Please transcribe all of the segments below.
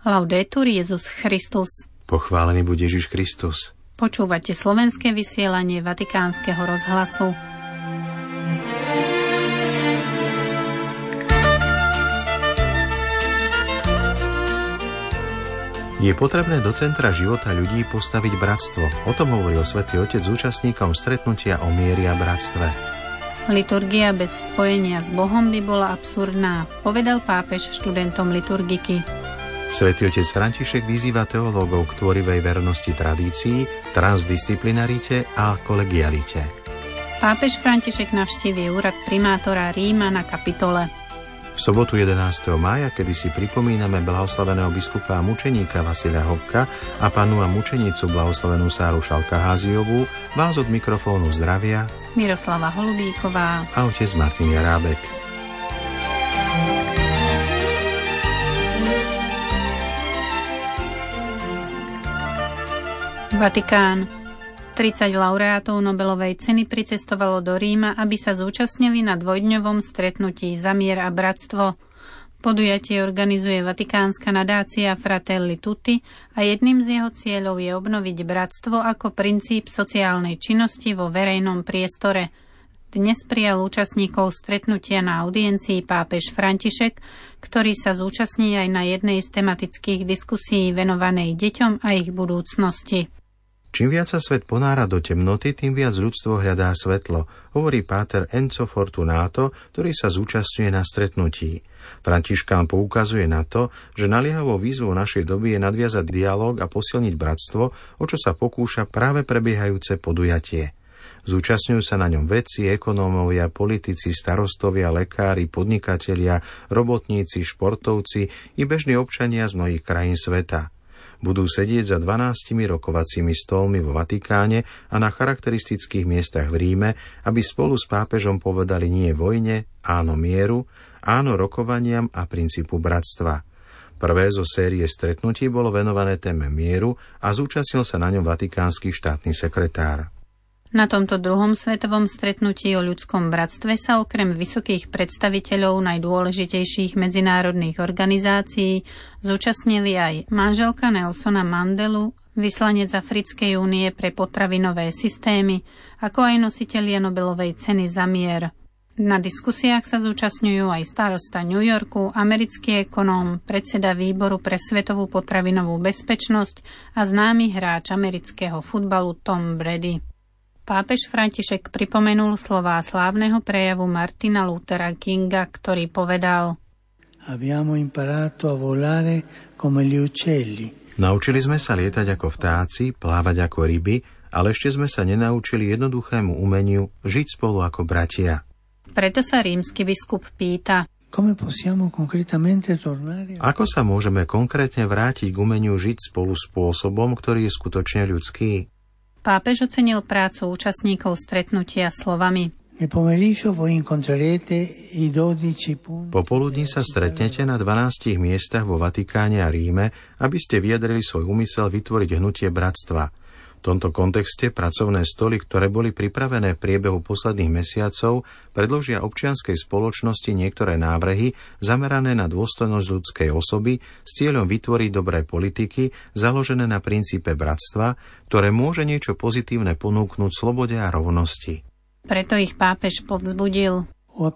Laudetur Jesus Christus. Pochválený buď Ježiš Kristus. Počúvate slovenské vysielanie Vatikánskeho rozhlasu. Je potrebné do centra života ľudí postaviť bratstvo. O tom hovoril Svätý Otec s účastníkom stretnutia o mieri a bratstve. Liturgia bez spojenia s Bohom by bola absurdná, povedal pápež študentom liturgiky. Svätý Otec František vyzýva teológov k tvorivej vernosti tradícií, transdisciplinarite a kolegialite. Pápež František navštíví úrad primátora Ríma na Kapitole. V sobotu 11. mája, kedy si pripomíname blahoslaveného biskupa a mučeníka Vasilia Hopka a panu a mučenicu blahoslavenú Sáru Šalkaháziovú, vás od mikrofónu zdravia Miroslava Holubíková a otec Martin Jarábek. Vatikán. 30 laureátov Nobelovej ceny pricestovalo do Ríma, aby sa zúčastnili na dvojdňovom stretnutí za mier a bratstvo. Podujatie organizuje vatikánska nadácia Fratelli Tutti a jedným z jeho cieľov je obnoviť bratstvo ako princíp sociálnej činnosti vo verejnom priestore. Dnes prijal účastníkov stretnutia na audiencii pápež František, ktorý sa zúčastní aj na jednej z tematických diskusí venovanej deťom a ich budúcnosti. Čím viac sa svet ponára do temnoty, tým viac ľudstvo hľadá svetlo, hovorí páter Enzo Fortunato, ktorý sa zúčastňuje na stretnutí. Františkán poukazuje na to, že naliehavou výzvou našej doby je nadviazať dialóg a posilniť bratstvo, o čo sa pokúša práve prebiehajúce podujatie. Zúčastňujú sa na ňom vedci, ekonómovia, politici, starostovia, lekári, podnikatelia, robotníci, športovci i bežní občania z mnohých krajín sveta. Budú sedieť za 12 rokovacími stolmi vo Vatikáne a na charakteristických miestach v Ríme, aby spolu s pápežom povedali nie vojne, áno mieru, áno rokovaniam a princípu bratstva. Prvé zo série stretnutí bolo venované téme mieru a zúčastnil sa na ňom vatikánsky štátny sekretár. Na tomto druhom svetovom stretnutí o ľudskom bratstve sa okrem vysokých predstaviteľov najdôležitejších medzinárodných organizácií zúčastnili aj manželka Nelsona Mandelu, vyslanec Africkej únie pre potravinové systémy, ako aj nositelia Nobelovej ceny za mier. Na diskusiách sa zúčastňujú aj starosta New Yorku, americký ekonóm, predseda výboru pre svetovú potravinovú bezpečnosť a známy hráč amerického futbalu Tom Brady. Pápež František pripomenul slová slávneho prejavu Martina Luthera Kinga, ktorý povedal: Naučili sme sa lietať ako vtáci, plávať ako ryby, ale ešte sme sa nenaučili jednoduchému umeniu žiť spolu ako bratia. Preto sa rímsky biskup pýta: Ako sa môžeme konkrétne vrátiť k umeniu žiť spolu spôsobom, ktorý je skutočne ľudský? Pápež ocenil prácu účastníkov stretnutia slovami: Popoludní sa stretnete na 12 miestach vo Vatikáne a Ríme, aby ste vyjadrili svoj úmysel vytvoriť hnutie bratstva. V tomto kontexte pracovné stoly, ktoré boli pripravené v priebehu posledných mesiacov, predložia občianskej spoločnosti niektoré návrhy zamerané na dôstojnosť ľudskej osoby s cieľom vytvoriť dobré politiky založené na princípe bratstva, ktoré môže niečo pozitívne ponúknuť slobode a rovnosti. Preto ich pápež povzbudil: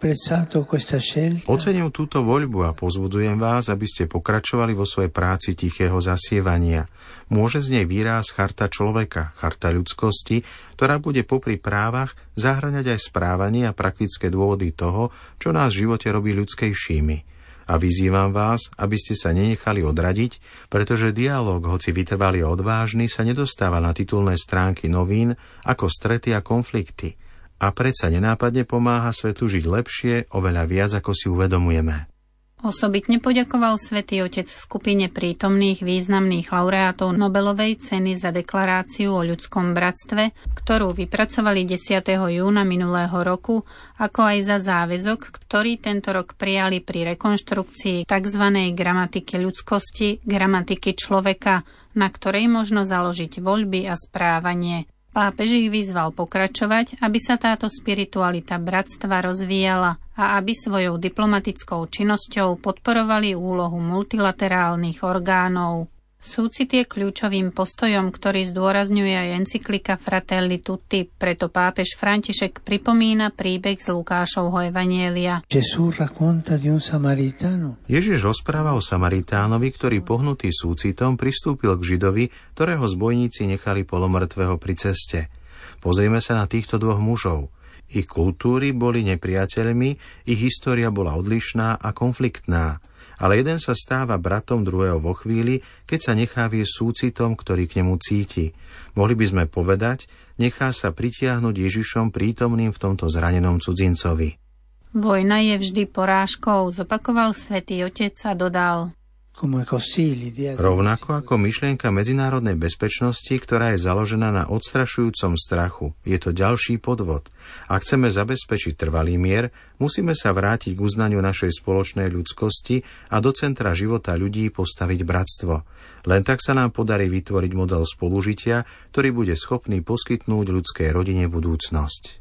Ocením túto voľbu a povzbudzujem vás, aby ste pokračovali vo svojej práci tichého zasievania. Môže z nej výraz charta človeka, charta ľudskosti, ktorá bude popri právach zahŕňať aj správanie a praktické dôvody toho, čo nás v živote robí ľudskejšími. A vyzývam vás, aby ste sa nenechali odradiť, pretože dialóg, hoci vytrvalý a odvážny, sa nedostáva na titulné stránky novín ako strety a konflikty. A predsa nenápadne pomáha svetu žiť lepšie, oveľa viac, ako si uvedomujeme. Osobitne poďakoval Svätý Otec skupine prítomných významných laureátov Nobelovej ceny za deklaráciu o ľudskom bratstve, ktorú vypracovali 10. júna minulého roku, ako aj za záväzok, ktorý tento rok prijali pri rekonštrukcii tzv. Gramatiky ľudskosti, gramatiky človeka, na ktorej možno založiť voľby a správanie. Pápež ich vyzval pokračovať, aby sa táto spiritualita bratstva rozvíjala a aby svojou diplomatickou činnosťou podporovali úlohu multilaterálnych orgánov. Súcit je kľúčovým postojom, ktorý zdôrazňuje aj encyklika Fratelli Tutti, preto pápež František pripomína príbeh z Lukášovho evanjelia. Ježiš rozpráva o Samaritánovi, ktorý pohnutý súcitom pristúpil k Židovi, ktorého zbojníci nechali polomrtvého pri ceste. Pozrime sa na týchto dvoch mužov. Ich kultúry boli nepriateľmi, ich história bola odlišná a konfliktná. Ale jeden sa stáva bratom druhého vo chvíli, keď sa nechá viesť súcitom, ktorý k nemu cíti. Mohli by sme povedať, nechá sa pritiahnuť Ježišom prítomným v tomto zranenom cudzincovi. Vojna je vždy porážkou, zopakoval Svätý Otec a dodal. Rovnako ako myšlienka medzinárodnej bezpečnosti, ktorá je založená na odstrašujúcom strachu. Je to ďalší podvod. Ak chceme zabezpečiť trvalý mier, musíme sa vrátiť k uznaniu našej spoločnej ľudskosti a do centra života ľudí postaviť bratstvo. Len tak sa nám podarí vytvoriť model spolužitia, ktorý bude schopný poskytnúť ľudskej rodine budúcnosť.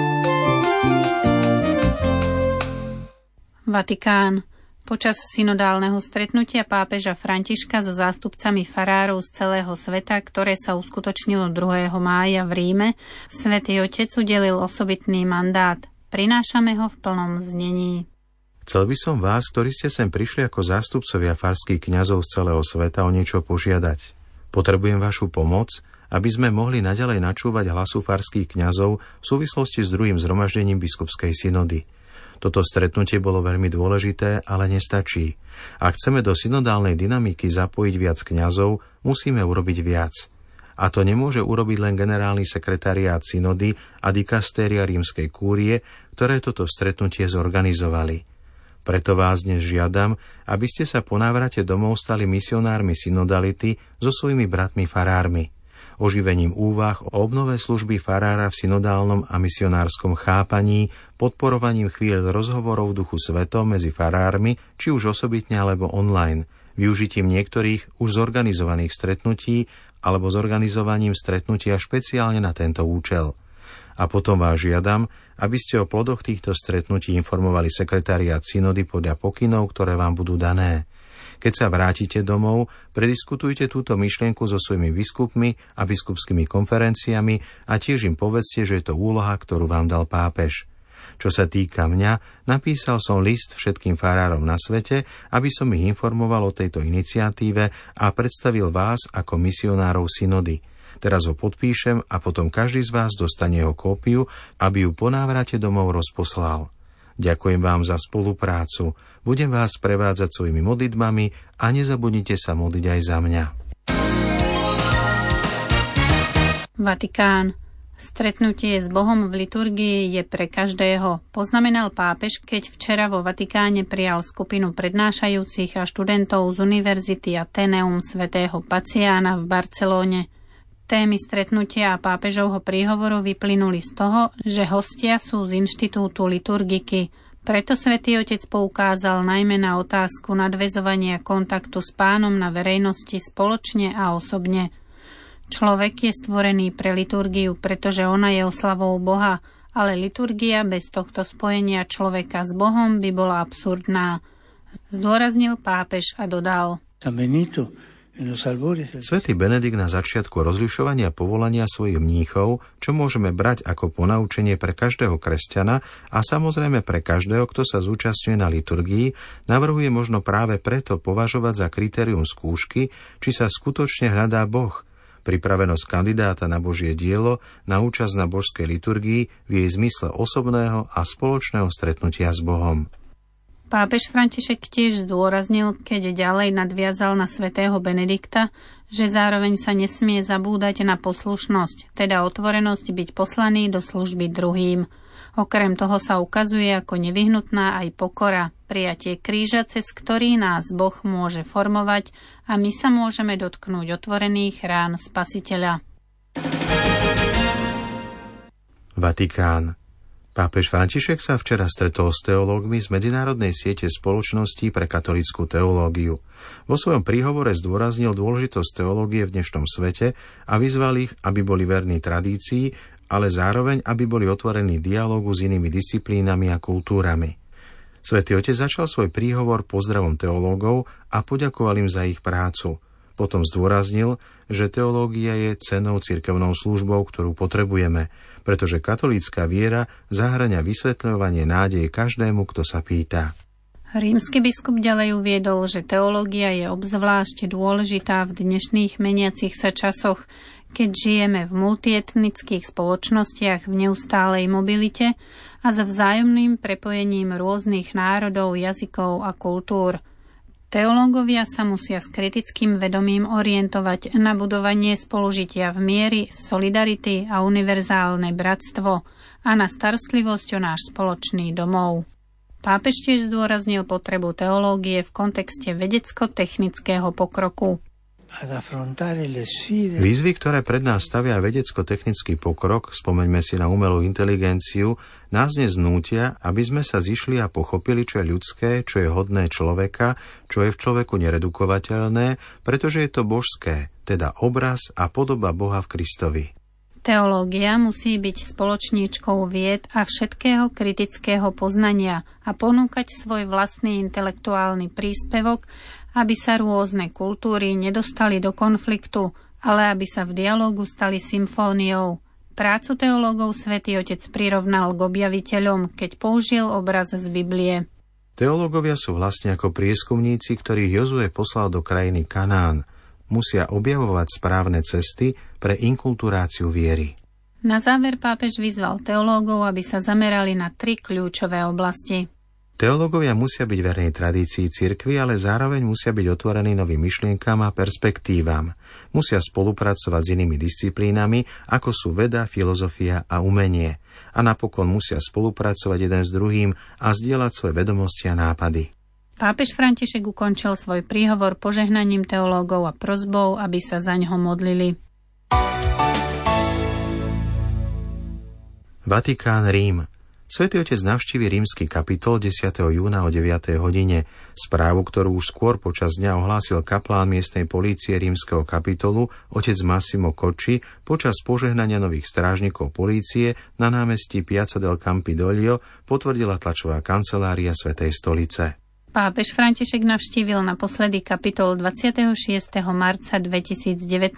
Vatikán. Počas synodálneho stretnutia pápeža Františka so zástupcami farárov z celého sveta, ktoré sa uskutočnilo 2. mája v Ríme, Svätý Otec udelil osobitný mandát. Prinášame ho v plnom znení. Chcel by som vás, ktorí ste sem prišli ako zástupcovia farských kňazov z celého sveta, o niečo požiadať. Potrebujem vašu pomoc, aby sme mohli naďalej načúvať hlasu farských kňazov v súvislosti s druhým zhromaždením biskupskej synody. Toto stretnutie bolo veľmi dôležité, ale nestačí. Ak chceme do synodálnej dynamiky zapojiť viac kňazov, musíme urobiť viac. A to nemôže urobiť len generálny sekretariát synody a dikastéria rímskej kúrie, ktoré toto stretnutie zorganizovali. Preto vás dnes žiadam, aby ste sa po návrate domov stali misionármi synodality so svojimi bratmi farármi. Oživením úvah o obnove služby farára v synodálnom a misionárskom chápaní, podporovaním chvíľ rozhovorov v duchu svetom medzi farármi, či už osobitne alebo online, využitím niektorých už zorganizovaných stretnutí alebo zorganizovaním stretnutia špeciálne na tento účel. A potom vás žiadam, aby ste o plodoch týchto stretnutí informovali sekretariát synody podľa pokynov, ktoré vám budú dané. Keď sa vrátite domov, prediskutujte túto myšlienku so svojimi biskupmi a biskupskými konferenciami a tiež im povedzte, že je to úloha, ktorú vám dal pápež. Čo sa týka mňa, napísal som list všetkým farárom na svete, aby som ich informoval o tejto iniciatíve a predstavil vás ako misionárov synody. Teraz ho podpíšem a potom každý z vás dostane jeho kópiu, aby ju po návrate domov rozposlal. Ďakujem vám za spoluprácu. Budem vás prevádzať svojimi modlitbami a nezabudnite sa modliť aj za mňa. Vatikán. Stretnutie s Bohom v liturgii je pre každého, poznamenal pápež, keď včera vo Vatikáne prijal skupinu prednášajúcich a študentov z Univerzity Atheneum svätého Paciána v Barcelóne. Témy stretnutia a pápežovho príhovoru vyplynuli z toho, že hostia sú z Inštitútu liturgiky. Preto Svätý Otec poukázal najmä na otázku nadväzovania kontaktu s Pánom na verejnosti spoločne a osobne. Človek je stvorený pre liturgiu, pretože ona je oslavou Boha, ale liturgia bez tohto spojenia človeka s Bohom by bola absurdná. Zdôraznil pápež a dodal: Svätý Benedikt na začiatku rozlišovania povolania svojich mníchov, čo môžeme brať ako ponaučenie pre každého kresťana a samozrejme pre každého, kto sa zúčastňuje na liturgii, navrhuje možno práve preto považovať za kritérium skúšky, či sa skutočne hľadá Boh, pripravenosť kandidáta na Božie dielo, na účasť na božskej liturgii v jej zmysle osobného a spoločného stretnutia s Bohom. Pápež František tiež zdôraznil, keď ďalej nadviazal na svätého Benedikta, že zároveň sa nesmie zabúdať na poslušnosť, teda otvorenosť byť poslaný do služby druhým. Okrem toho sa ukazuje ako nevyhnutná aj pokora, prijatie kríža, cez ktorý nás Boh môže formovať a my sa môžeme dotknúť otvorených rán Spasiteľa. Vatikán. Pápež František sa včera stretol s teológmi z Medzinárodnej siete spoločností pre katolícku teológiu. Vo svojom príhovore zdôraznil dôležitosť teológie v dnešnom svete a vyzval ich, aby boli verní tradícii, ale zároveň, aby boli otvorení dialógu s inými disciplínami a kultúrami. Svätý Otec začal svoj príhovor pozdravom teológov a poďakoval im za ich prácu. Potom zdôraznil, že teológia je cennou cirkevnou službou, ktorú potrebujeme, pretože katolícka viera zahŕňa vysvetľovanie nádeje každému, kto sa pýta. Rímsky biskup ďalej uviedol, že teológia je obzvlášť dôležitá v dnešných meniacich sa časoch, keď žijeme v multietnických spoločnostiach v neustálej mobilite a s vzájomným prepojením rôznych národov, jazykov a kultúr. Teológovia sa musia s kritickým vedomím orientovať na budovanie spolužitia v miery, solidarity a univerzálne bratstvo a na starostlivosť o náš spoločný domov. Pápež tiež zdôraznil potrebu teológie v kontexte vedecko-technického pokroku. Výzvy, ktoré pred nás stavia vedecko-technický pokrok, spomeňme si na umelú inteligenciu, nás dnes nútia, aby sme sa zišli a pochopili, čo je ľudské, čo je hodné človeka, čo je v človeku neredukovateľné, pretože je to božské, teda obraz a podoba Boha v Kristovi. Teológia musí byť spoločníčkou vied a všetkého kritického poznania a ponúkať svoj vlastný intelektuálny príspevok, aby sa rôzne kultúry nedostali do konfliktu, ale aby sa v dialógu stali symfóniou. Prácu teológov Svätý Otec prirovnal k objaviteľom, keď použil obraz z Biblie. Teológovia sú vlastne ako prieskumníci, ktorých Jozue poslal do krajiny Kanán. Musia objavovať správne cesty pre inkulturáciu viery. Na záver pápež vyzval teológov, aby sa zamerali na 3 kľúčové oblasti. Teológovia musia byť verní tradícii cirkvi, ale zároveň musia byť otvorení novým myšlienkam a perspektívam. Musia spolupracovať s inými disciplínami, ako sú veda, filozofia a umenie. A napokon musia spolupracovať jeden s druhým a zdieľať svoje vedomosti a nápady. Pápež František ukončil svoj príhovor požehnaním teológov a prosbou, aby sa zaňho modlili. Vatikán, Rím. Svätý Otec navštívi rímsky kapitol 10. júna o 9. hodine. Správu, ktorú už skôr počas dňa ohlásil kaplán miestnej polície rímskeho kapitolu, otec Massimo Cocci, počas požehnania nových strážnikov polície na námestí Piazza del Campidoglio, potvrdila tlačová kancelária Svätej stolice. Pápež František navštívil naposledy kapitol 26. marca 2019.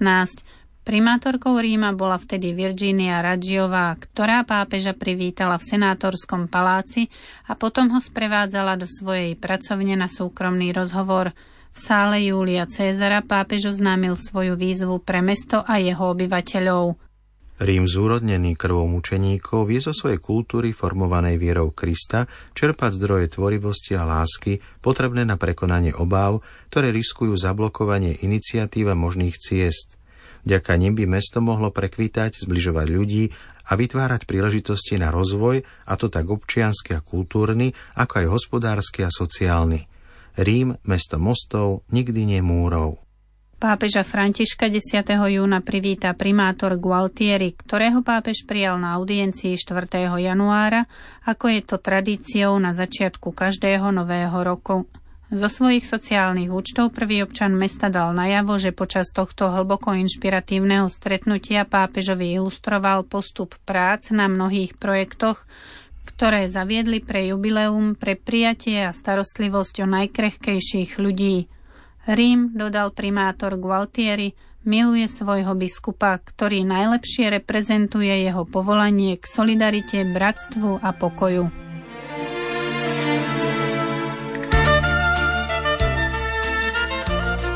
Primátorkou Ríma bola vtedy Virginia Raggiová, ktorá pápeža privítala v senátorskom paláci a potom ho sprevádzala do svojej pracovne na súkromný rozhovor. V sále Júlia Cézara pápež oznámil svoju výzvu pre mesto a jeho obyvateľov. Rím, zúrodnený krvou mučeníkov, vie zo svojej kultúry formovanej vierou Krista čerpať zdroje tvorivosti a lásky potrebné na prekonanie obáv, ktoré riskujú zablokovanie iniciatív a možných ciest. Vďaka nim by mesto mohlo prekvitať, zbližovať ľudí a vytvárať príležitosti na rozvoj, a to tak občiansky a kultúrny, ako aj hospodársky a sociálny. Rím, mesto mostov, nikdy nie múrov. Pápeža Františka 10. júna privíta primátor Gualtieri, ktorého pápež prijal na audiencii 4. januára, ako je to tradíciou na začiatku každého nového roku. Zo svojich sociálnych účtov prvý občan mesta dal najavo, že počas tohto hlboko inšpiratívneho stretnutia pápežovi ilustroval postup prác na mnohých projektoch, ktoré zaviedli pre jubileum, pre prijatie a starostlivosť o najkrehkejších ľudí. Rím, dodal primátor Gualtieri, miluje svojho biskupa, ktorý najlepšie reprezentuje jeho povolanie k solidarite, bratstvu a pokoju.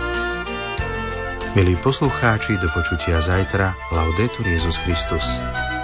Milí poslucháči, do počutia zajtra. Laudetur Jesus Christus.